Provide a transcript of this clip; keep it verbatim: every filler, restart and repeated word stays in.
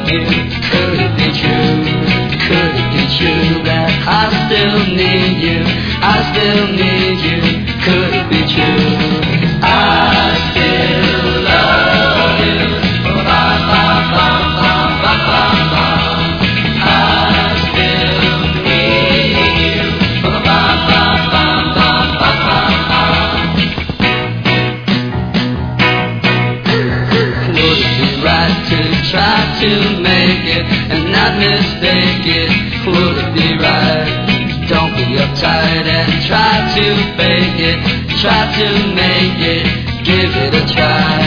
love you. Could it be true? Could it be true that I still need you? I still need you. Could it be true? I still love you. Ba ba ba ba ba ba ba. I still need you. Ba ba ba ba ba ba ba ba. Would it be right to try to make it and not mistake it? Would it be right? Don't be uptight and try to fake it. Try to make it, give it a try.